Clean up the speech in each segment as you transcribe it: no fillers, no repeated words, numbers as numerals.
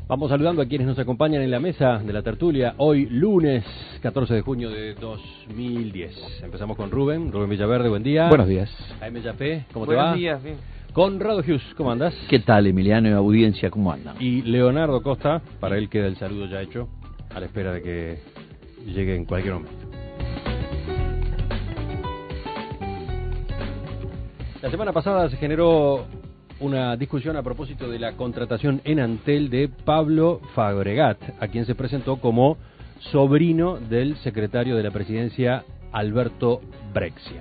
Vamos saludando a quienes nos acompañan en la mesa de la tertulia, hoy lunes 14 de junio de 2010. Empezamos con Rubén Villaverde, buen día. Buenos días. Jaime Yapé, ¿cómo te va? Buenos días, bien. Conrado Hughes, ¿cómo andas? ¿Qué tal, Emiliano y audiencia? ¿Cómo andan? Y Leonardo Costa, para él queda el saludo ya hecho, a la espera de que llegue en cualquier momento. La semana pasada se generó una discusión a propósito de la contratación en Antel de Pablo Fabregat, a quien se presentó como sobrino del secretario de la Presidencia, Alberto Brexia.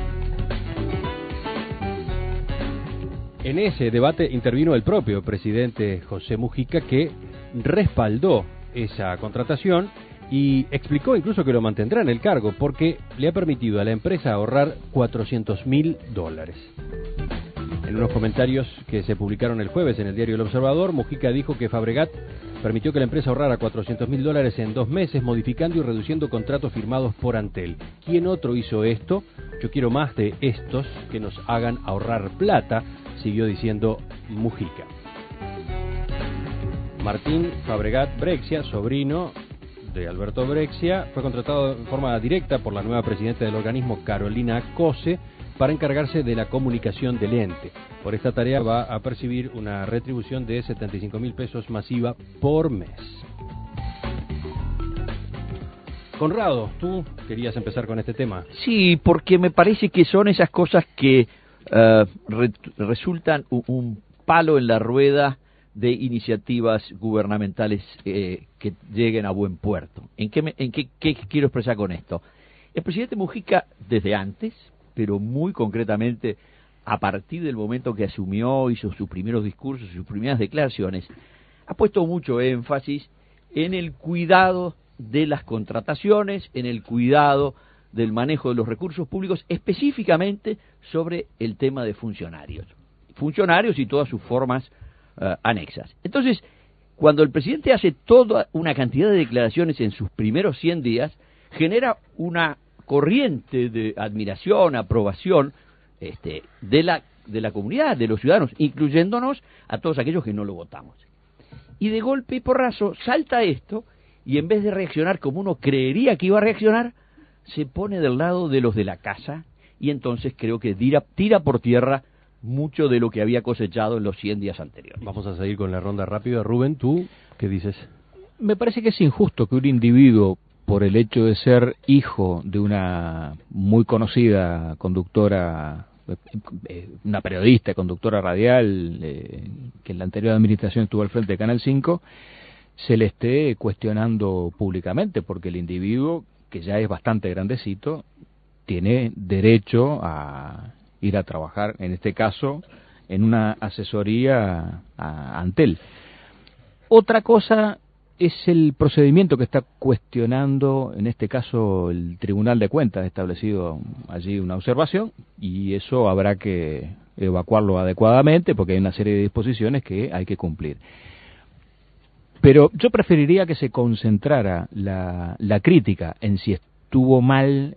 En ese debate intervino el propio presidente José Mujica, que respaldó esa contratación y explicó incluso que lo mantendrá en el cargo porque le ha permitido a la empresa ahorrar $400.000. En unos comentarios que se publicaron el jueves en el diario El Observador, Mujica dijo que Fabregat permitió que la empresa ahorrara $400.000 en 2 meses, modificando y reduciendo contratos firmados por Antel. ¿Quién otro hizo esto? Yo quiero más de estos que nos hagan ahorrar plata, siguió diciendo Mujica. Martín Fabregat Brexia, sobrino de Alberto Brexia, fue contratado en forma directa por la nueva presidenta del organismo, Carolina Cose, para encargarse de la comunicación del ente. Por esta tarea va a percibir una retribución de 75.000 pesos masiva por mes. Conrado, tú querías empezar con este tema. Sí, porque me parece que son esas cosas que resultan un palo en la rueda de iniciativas gubernamentales que lleguen a buen puerto. ¿En qué quiero expresar con esto? El presidente Mujica, desde antes, pero muy concretamente a partir del momento que asumió, hizo sus primeros discursos, sus primeras declaraciones, ha puesto mucho énfasis en el cuidado de las contrataciones, en el cuidado del manejo de los recursos públicos, específicamente sobre el tema de funcionarios y todas sus formas anexas. Entonces, cuando el presidente hace toda una cantidad de declaraciones en sus primeros 100 días, genera una corriente de admiración, aprobación de la comunidad, de los ciudadanos, incluyéndonos a todos aquellos que no lo votamos. Y de golpe y porrazo salta esto, y en vez de reaccionar como uno creería que iba a reaccionar, se pone del lado de los de la casa, y entonces creo que tira por tierra mucho de lo que había cosechado en los 100 días anteriores. Vamos a seguir con la ronda rápida. Rubén, ¿tú qué dices? Me parece que es injusto que un individuo, por el hecho de ser hijo de una muy conocida conductora, una periodista, conductora radial, que en la anterior administración estuvo al frente de Canal 5, se le esté cuestionando públicamente, porque el individuo, que ya es bastante grandecito, tiene derecho a ir a trabajar, en este caso, en una asesoría a Antel. Otra cosa es el procedimiento que está cuestionando, en este caso, el Tribunal de Cuentas. Ha establecido allí una observación y eso habrá que evacuarlo adecuadamente porque hay una serie de disposiciones que hay que cumplir. Pero yo preferiría que se concentrara la crítica en si estuvo mal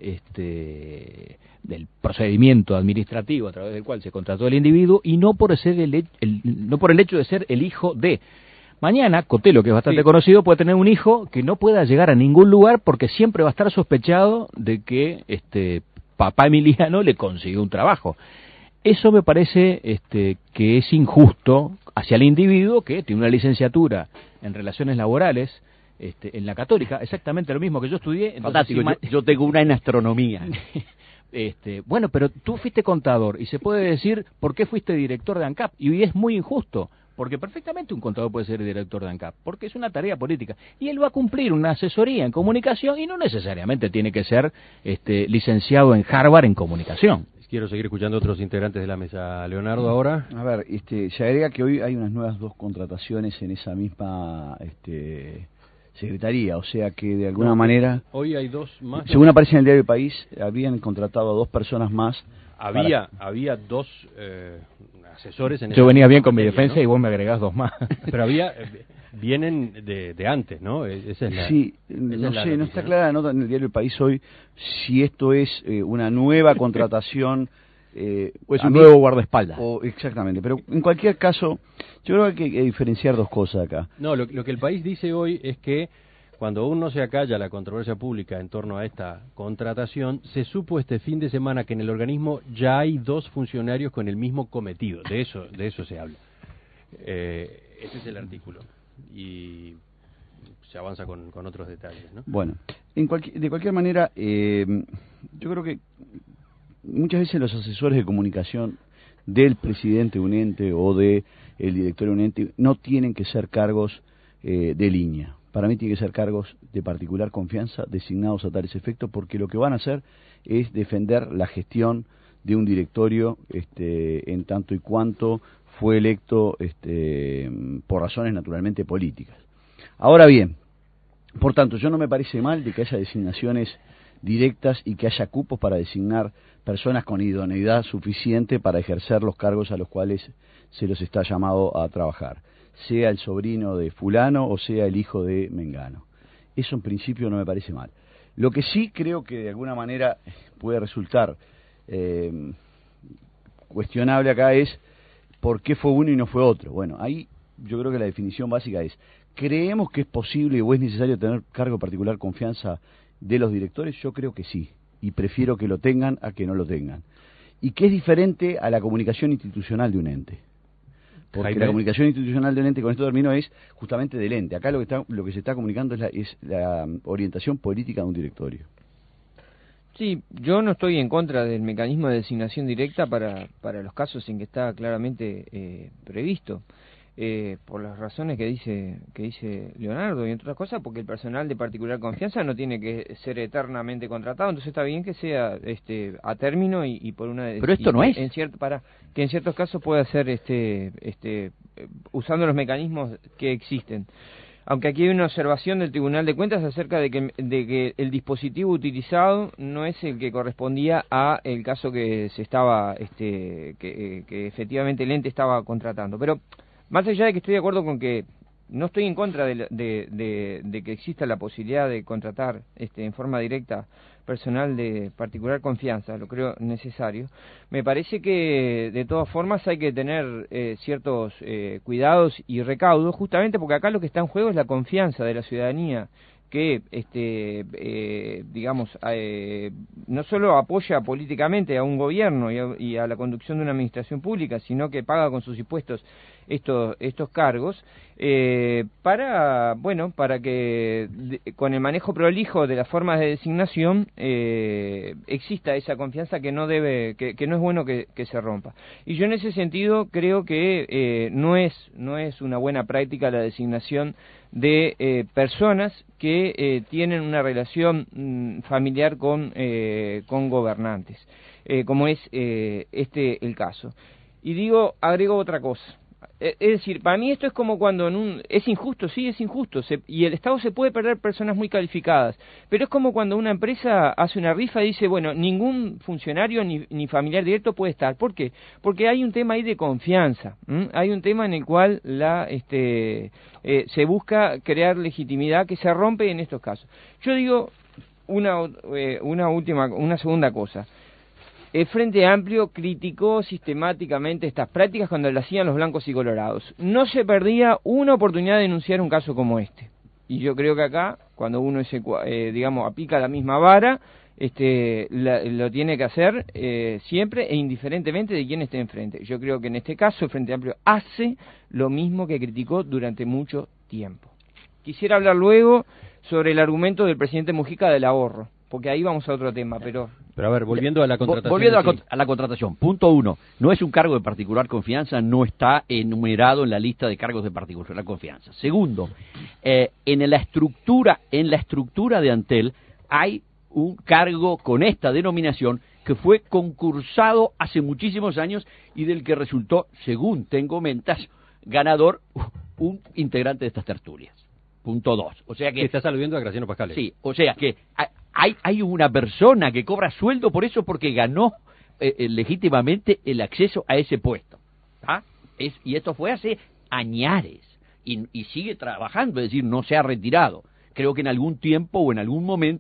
del procedimiento administrativo a través del cual se contrató el individuo y no por el hecho de ser el hijo de. Mañana, Cotelo, que es bastante conocido, puede tener un hijo que no pueda llegar a ningún lugar porque siempre va a estar sospechado de que papá Emiliano le consiguió un trabajo. Eso me parece que es injusto hacia el individuo que tiene una licenciatura en Relaciones Laborales en la Católica, exactamente lo mismo que yo estudié. Fantástico, yo tengo una en astronomía. Bueno, pero tú fuiste contador y se puede decir por qué fuiste director de ANCAP, y es muy injusto. Porque perfectamente un contador puede ser director de ANCAP, porque es una tarea política. Y él va a cumplir una asesoría en comunicación y no necesariamente tiene que ser licenciado en Harvard en comunicación. Quiero seguir escuchando a otros integrantes de la mesa. Leonardo, ahora. A ver, se agrega que hoy hay unas nuevas 2 contrataciones en esa misma secretaría, o sea que de alguna manera... Hoy hay 2 más. Según aparece en el diario El País, habían contratado a 2 personas más. Había 2 asesores en Yo venía bien con mi materia, defensa, ¿no? Y vos me agregás 2 más. Pero vienen de antes, ¿no? Esa es sí, no sé, no está clara la nota en el diario El País hoy si esto es una nueva contratación Pues un nuevo guardaespaldas. Exactamente, pero en cualquier caso, yo creo que hay que diferenciar dos cosas acá. No, lo que el país dice hoy es que cuando aún no se acalla la controversia pública en torno a esta contratación, se supo este fin de semana que en el organismo ya hay 2 funcionarios con el mismo cometido. De eso se habla. Ese es el artículo. Y se avanza con otros detalles, ¿no? Bueno, de cualquier manera, yo creo que muchas veces los asesores de comunicación del presidente de un ente o del directorio de un ente no tienen que ser cargos de línea. Para mí tienen que ser cargos de particular confianza designados a tales efectos, porque lo que van a hacer es defender la gestión de un directorio en tanto y cuanto fue electo por razones naturalmente políticas. Ahora bien, por tanto, yo no me parece mal de que haya designaciones directas y que haya cupos para designar personas con idoneidad suficiente para ejercer los cargos a los cuales se los está llamado a trabajar, sea el sobrino de fulano o sea el hijo de Mengano. Eso en principio no me parece mal. Lo que sí creo que de alguna manera puede resultar cuestionable acá es por qué fue uno y no fue otro. Bueno, ahí yo creo que la definición básica es: ¿creemos que es posible o es necesario tener cargo de particular confianza de los directores? Yo creo que sí, y prefiero que lo tengan a que no lo tengan. Y que es diferente a la comunicación institucional de un ente. Porque Jaime. la comunicación institucional del ente, con esto termino, es justamente del ente. Acá lo que se está comunicando es la orientación política de un directorio. Sí, yo no estoy en contra del mecanismo de designación directa para los casos en que está claramente previsto. Por las razones que dice Leonardo, y entre otras cosas porque el personal de particular confianza no tiene que ser eternamente contratado, entonces está bien que sea a término y por una. Pero esto no es que en ciertos casos pueda ser usando los mecanismos que existen. Aunque aquí hay una observación del Tribunal de Cuentas acerca de que el dispositivo utilizado no es el que correspondía a el caso que se estaba que efectivamente el ente estaba contratando. Pero más allá de que estoy de acuerdo con que no estoy en contra de que exista la posibilidad de contratar en forma directa personal de particular confianza, lo creo necesario, me parece que de todas formas hay que tener ciertos cuidados y recaudos, justamente porque acá lo que está en juego es la confianza de la ciudadanía, que digamos no solo apoya políticamente a un gobierno y a la conducción de una administración pública, sino que paga con sus impuestos estos cargos para que con el manejo prolijo de las formas de designación exista esa confianza que no es bueno que se rompa. Y yo en ese sentido creo que no es una buena práctica la designación de personas que tienen una relación familiar con gobernantes, como es el caso. Y agrego otra cosa. Es decir, para mí esto es como cuando es injusto, sí, es injusto, y el Estado se puede perder personas muy calificadas, pero es como cuando una empresa hace una rifa y dice, bueno, ningún funcionario ni familiar directo puede estar. ¿Por qué? Porque hay un tema ahí de confianza, hay un tema en el cual se busca crear legitimidad que se rompe en estos casos. Yo digo una segunda cosa. El Frente Amplio criticó sistemáticamente estas prácticas cuando las hacían los blancos y colorados. No se perdía una oportunidad de denunciar un caso como este. Y yo creo que acá, cuando uno aplica la misma vara, lo tiene que hacer siempre e indiferentemente de quién esté enfrente. Yo creo que en este caso el Frente Amplio hace lo mismo que criticó durante mucho tiempo. Quisiera hablar luego sobre el argumento del presidente Mujica del ahorro, porque ahí vamos a otro tema, pero a ver, volviendo a la contratación. Volviendo a la contratación. Punto 1. No es un cargo de particular confianza, no está enumerado en la lista de cargos de particular confianza. Segundo, en la estructura de Antel hay un cargo con esta denominación que fue concursado hace muchísimos años y del que resultó, según tengo mentas, ganador un integrante de estas tertulias. Punto 2. O sea que estás aludiendo a Graciano Pascal. Sí, o sea que hay una persona que cobra sueldo por eso porque ganó legítimamente el acceso a ese puesto. ¿Ah? Y esto fue hace añares y sigue trabajando, es decir, no se ha retirado. Creo que en algún tiempo o en algún momento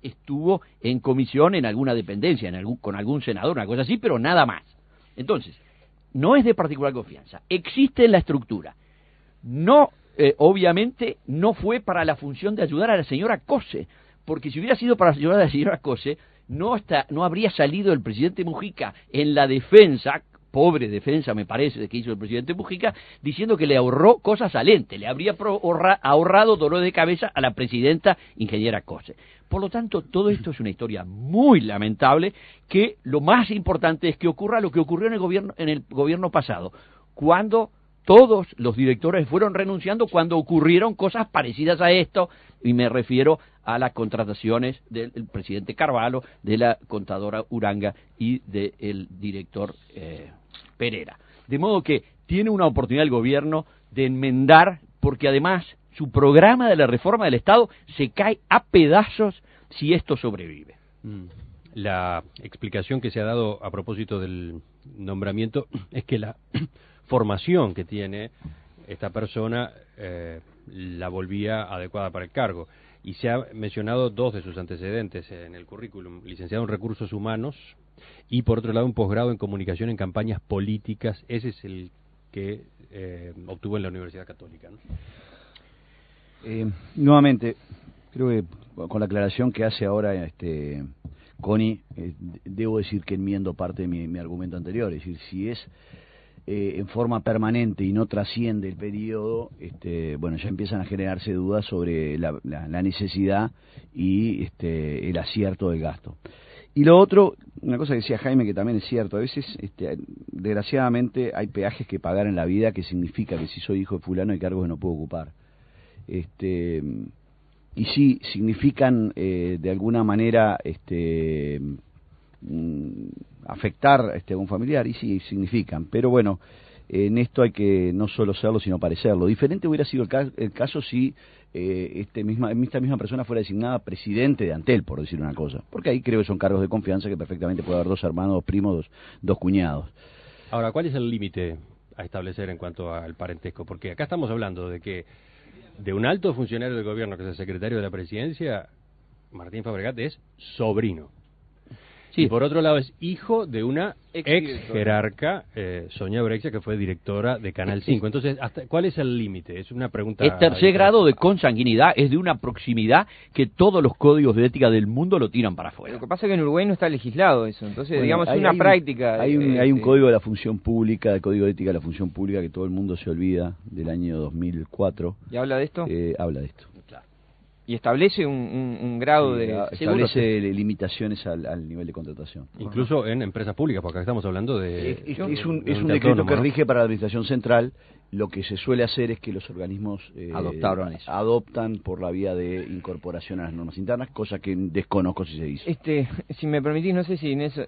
estuvo en comisión en alguna dependencia, con algún senador, una cosa así, pero nada más. Entonces, no es de particular confianza, existe en la estructura. No, obviamente, no fue para la función de ayudar a la señora Cose, porque si hubiera sido para ayudar a la señora Cose, no habría salido el presidente Mujica en la defensa, pobre defensa me parece que hizo el presidente Mujica, diciendo que le ahorró cosas al ente, le habría ahorrado dolor de cabeza a la presidenta ingeniera Cose. Por lo tanto, todo esto es una historia muy lamentable, que lo más importante es que ocurra lo que ocurrió en el gobierno pasado, cuando todos los directores fueron renunciando, cuando ocurrieron cosas parecidas a esto, y me refiero a las contrataciones del presidente Carvalho, de la contadora Uranga y del director Pereira. De modo que tiene una oportunidad el gobierno de enmendar, porque además su programa de la reforma del Estado se cae a pedazos si esto sobrevive. La explicación que se ha dado a propósito del nombramiento es que la formación que tiene esta persona la volvía adecuada para el cargo. Y se ha mencionado dos de sus antecedentes en el currículum: licenciado en Recursos Humanos y, por otro lado, un posgrado en Comunicación en Campañas Políticas. Ese es el que obtuvo en la Universidad Católica, ¿no? Nuevamente, creo que con la aclaración que hace ahora Connie, debo decir que enmiendo parte de mi argumento anterior. Es decir, si es en forma permanente y no trasciende el periodo, bueno, ya empiezan a generarse dudas sobre la necesidad y el acierto del gasto. Y lo otro, una cosa que decía Jaime, que también es cierto, a veces, desgraciadamente, hay peajes que pagar en la vida, que significa que si soy hijo de fulano hay cargos que no puedo ocupar. Y sí, significan de alguna manera afectar a un familiar, y sí, significan, pero bueno, en esto hay que no solo serlo, sino parecerlo. Diferente hubiera sido el caso si esta misma persona fuera designada presidente de Antel, por decir una cosa, porque ahí creo que son cargos de confianza que perfectamente puede haber dos hermanos, dos primos, dos cuñados. Ahora, ¿cuál es el límite a establecer en cuanto al parentesco? Porque acá estamos hablando de que de un alto funcionario del gobierno, que es el secretario de la presidencia, Martín Fabregat es sobrino. Sí. Y por otro lado es hijo de una ex jerarca, Sonia Brexia, que fue directora de Canal 5. Entonces, ¿cuál es el límite? Es una pregunta... El tercer grado de consanguinidad es de una proximidad que todos los códigos de ética del mundo lo tiran para afuera. Lo que pasa es que en Uruguay no está legislado eso. Entonces, bueno, digamos, es una práctica. Hay un código de la función pública, el código de ética de la función pública, que todo el mundo se olvida, del año 2004. ¿Y habla de esto? Habla de esto. Claro. Y establece un grado de... Establece limitaciones al nivel de contratación. Incluso en empresas públicas, porque acá estamos hablando de... Es un decreto que rige para la administración central. Lo que se suele hacer es que los organismos adoptan por la vía de incorporación a las normas internas, cosa que desconozco si se hizo. Si me permitís, no sé si en eso,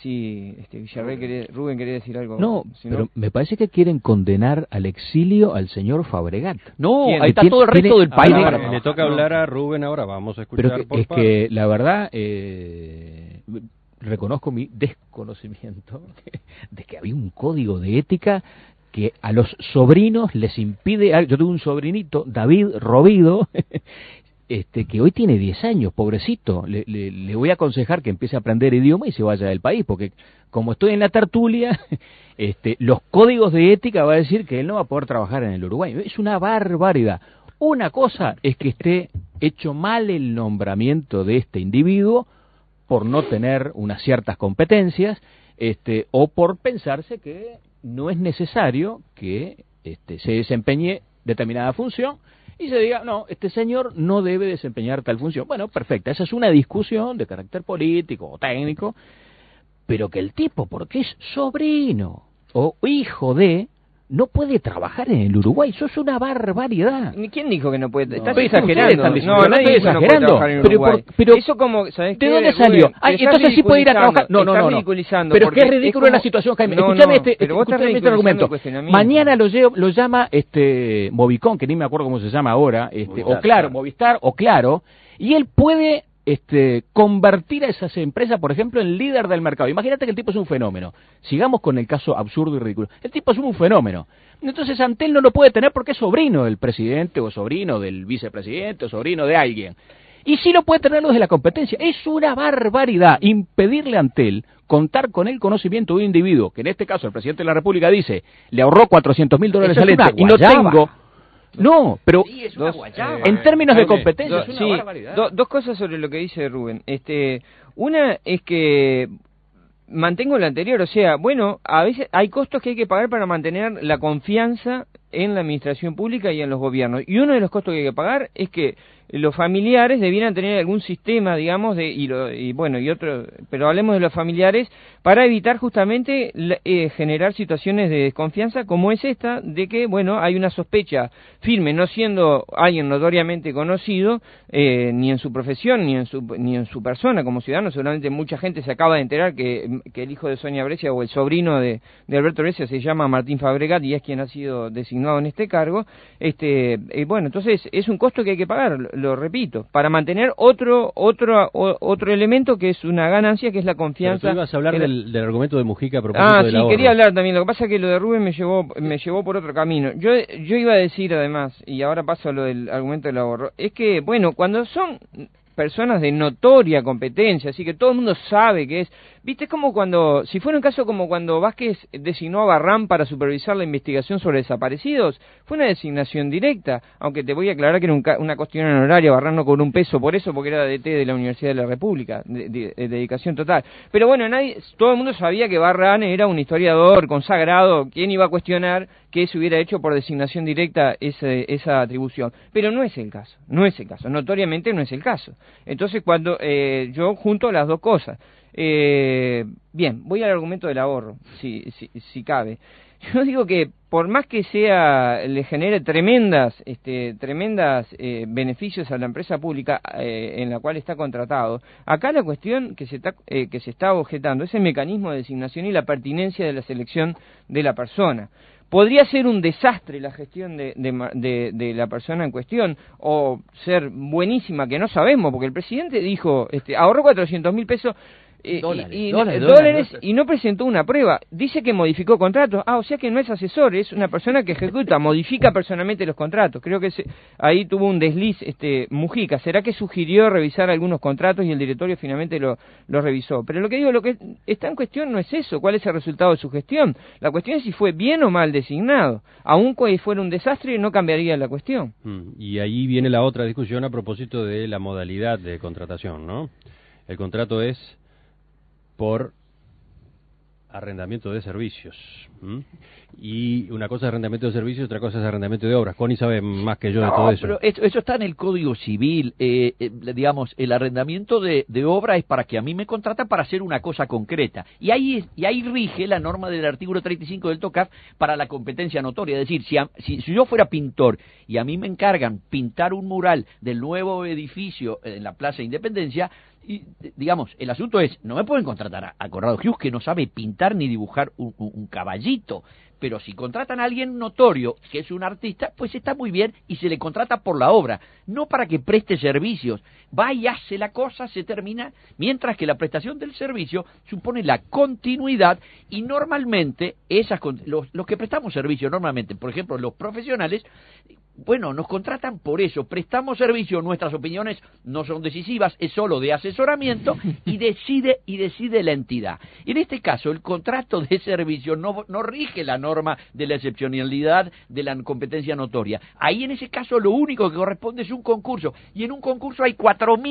Rubén quería decir algo. No, pero me parece que quieren condenar al exilio al señor Fabregat. No, ahí está todo el resto del país. Le toca hablar a Rubén ahora, vamos a escuchar. Pero es que la verdad, reconozco mi desconocimiento de que había un código de ética que a los sobrinos les impide... Yo tengo un sobrinito, David Robido, que hoy tiene 10 años, pobrecito. Le voy a aconsejar que empiece a aprender idioma y se vaya del país, porque como estoy en la tertulia, los códigos de ética va a decir que él no va a poder trabajar en el Uruguay. Es una barbaridad. Una cosa es que esté hecho mal el nombramiento de este individuo por no tener unas ciertas competencias, o por pensarse que no es necesario que se desempeñe determinada función y se diga, no, este señor no debe desempeñar tal función. Bueno, perfecto, esa es una discusión de carácter político o técnico, pero que el tipo, porque es sobrino o hijo de, no puede trabajar en el Uruguay. Eso es una barbaridad. ¿Quién dijo que no puede? Estás exagerando. No estoy exagerando. Pero eso como, ¿sabes ¿de dónde salió? Entonces sí puede ir a trabajar. No. Pero qué ridículo es la situación, Jaime. Escúchame este argumento. Mañana lo llama Movicon, que ni me acuerdo cómo se llama ahora, o Claro, Movistar o Claro, y él puede convertir a esas empresas, por ejemplo, en líder del mercado. Imagínate que el tipo es un fenómeno. Sigamos con el caso absurdo y ridículo. El tipo es un fenómeno. Entonces Antel no lo puede tener porque es sobrino del presidente, o sobrino del vicepresidente, o sobrino de alguien. Y sí lo puede tener los de la competencia. Es una barbaridad impedirle a Antel contar con el conocimiento de un individuo, que en este caso el presidente de la República dice, le ahorró $400.000 al ente y no tengo... No, pero sí, es una guayaba. en términos de competencia es una sí, barbaridad. Dos cosas sobre lo que dice Rubén. Una es que mantengo lo anterior, o sea, bueno, a veces hay costos que hay que pagar para mantener la confianza en la administración pública y en los gobiernos. Y uno de los costos que hay que pagar es que los familiares debieran tener algún sistema, digamos, pero hablemos de los familiares, para evitar justamente generar situaciones de desconfianza como es esta, de que, bueno, hay una sospecha firme, no siendo alguien notoriamente conocido, ni en su profesión, ni en su persona como ciudadano. Seguramente mucha gente se acaba de enterar que el hijo de Sonia Brescia o el sobrino de Alberto Brescia se llama Martín Fabregat y es quien ha sido designado en este cargo. Bueno, entonces es un costo que hay que pagar, lo repito, para mantener otro elemento que es una ganancia, que es la confianza. Pero tú ibas a hablar del argumento de Mujica a propósito del ahorro. Quería hablar también. Lo que pasa es que lo de Rubén me llevó por otro camino. Yo iba a decir además, y ahora paso a lo del argumento del ahorro, es que, bueno, cuando son personas de notoria competencia, así que todo el mundo sabe que es, viste, es como cuando, si fuera un caso como cuando Vázquez designó a Barrán para supervisar la investigación sobre desaparecidos, fue una designación directa, aunque te voy a aclarar que era una cuestión honoraria. Barrán no cobró un peso por eso, porque era DT de la Universidad de la República, de dedicación total. Pero bueno, todo el mundo sabía que Barrán era un historiador consagrado. ¿Quién iba a cuestionar que se hubiera hecho por designación directa esa atribución? Pero no es el caso, notoriamente no es el caso. Entonces, cuando yo junto las dos cosas, bien, voy al argumento del ahorro, si cabe. Yo digo que por más que le genere tremendas beneficios a la empresa pública en la cual está contratado, acá la cuestión que se está objetando es el mecanismo de designación y la pertinencia de la selección de la persona. Podría ser un desastre la gestión de la persona en cuestión, o ser buenísima, que no sabemos, porque el presidente dijo, ahorró $400.000 dólares y no presentó una prueba. Dice que modificó contratos. O sea que no es asesor, es una persona que ejecuta, modifica personalmente los contratos. Creo que ahí tuvo un desliz Mujica. ¿Será que sugirió revisar algunos contratos y el directorio finalmente lo revisó? Pero lo que está en cuestión no es eso, cuál es el resultado de su gestión. La cuestión es si fue bien o mal designado. Aun cuando fuera un desastre, no cambiaría la cuestión. Y ahí viene la otra discusión a propósito de la modalidad de contratación, ¿no? El contrato es por arrendamiento de servicios. Y una cosa es arrendamiento de servicios, otra cosa es arrendamiento de obras. Connie sabe más que yo de todo eso. Pero eso está en el Código Civil. Digamos, el arrendamiento de obra es para que a mí me contratan para hacer una cosa concreta. Y ahí rige la norma del artículo 35 del TOCAF para la competencia notoria. Es decir, si yo fuera pintor y a mí me encargan pintar un mural del nuevo edificio en la Plaza Independencia, y, digamos, el asunto es, no me pueden contratar a Conrado Hughes, que no sabe pintar ni dibujar un caballito, pero si contratan a alguien notorio, que es un artista, pues está muy bien y se le contrata por la obra, no para que preste servicios. Va y hace la cosa, se termina, mientras que la prestación del servicio supone la continuidad y normalmente los que prestamos servicio normalmente, por ejemplo, los profesionales, bueno, nos contratan por eso, prestamos servicio, nuestras opiniones no son decisivas, es solo de asesoramiento y decide la entidad. En este caso, el contrato de servicio no rige la norma de la excepcionalidad de la competencia notoria. Ahí en ese caso lo único que corresponde es un concurso, y en un concurso hay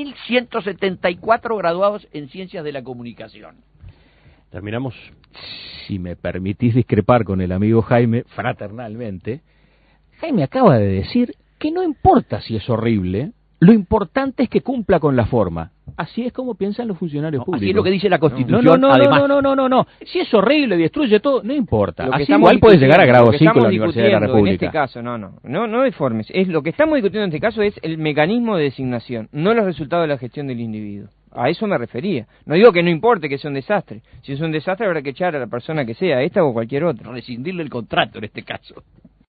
4.174 graduados en Ciencias de la Comunicación. Terminamos. Si me permitís discrepar con el amigo Jaime, fraternalmente, Jaime acaba de decir que no importa si es horrible, lo importante es que cumpla con la forma. Así es como piensan los funcionarios públicos. Así es lo que dice la Constitución, además. No. Si es horrible, destruye todo, no importa. Así igual puede llegar a grado 5 en la Universidad de la República. En este caso, no deformes. Lo que estamos discutiendo en este caso es el mecanismo de designación, no los resultados de la gestión del individuo. A eso me refería. No digo que no importe que sea un desastre. Si es un desastre habrá que echar a la persona que sea, esta o cualquier otra. Rescindirle el contrato en este caso.